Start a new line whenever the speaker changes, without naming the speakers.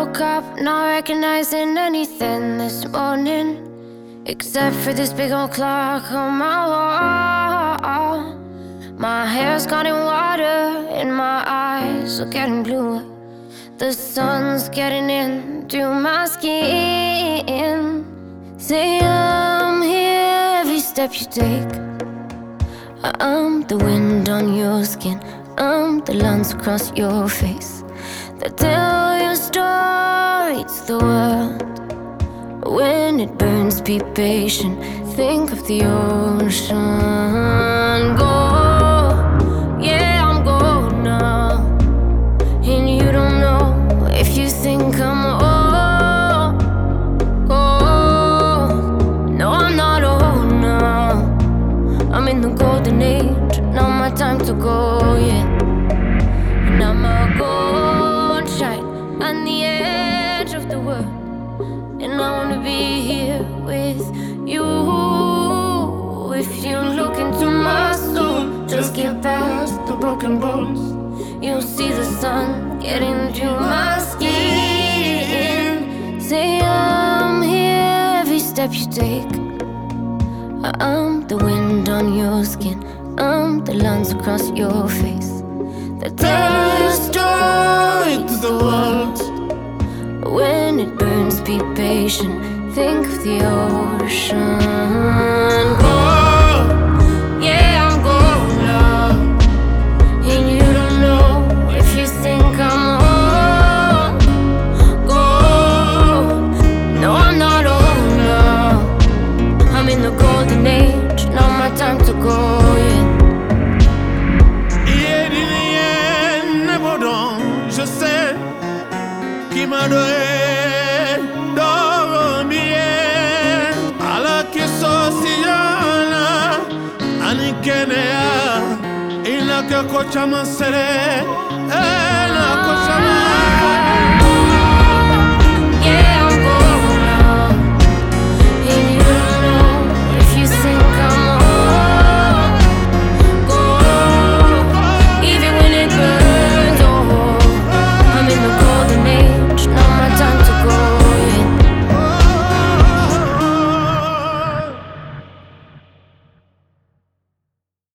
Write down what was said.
woke up not recognizing anything this morning, except for this big old clock on my wall. My hair's got in water and my eyes are getting bluer. The sun's getting in through my skin. Say I'm here every step you take. I'm the wind on your skin. I'm the lines across your face that tell your story to the world. When it burns, be patient. Think of the ocean. Go, yeah, I'm going now. And you don't know if you think I'm old. No, I'm not old now. I'm in the golden age. Now my time to go, yeah. And I'm a gold shine on the edge of the world. And I wanna be here with you. If you look into my soul, just get past the broken bones. You'll see the sun getting through my skin. Say I'm here every step you take. I'm the wind on your skin. I'm the lines across your face that tell your story to the world. When it burns, be patient. Think of the ocean. Go, yeah, I'm going now. And you don't know if you think I'm old. Go, no, I'm not old now. I'm in the golden age. Now my time to go, yeah.
Je sais qui m'a donné dormir alors que sociana anikenea ina que cocha mansere ina cocha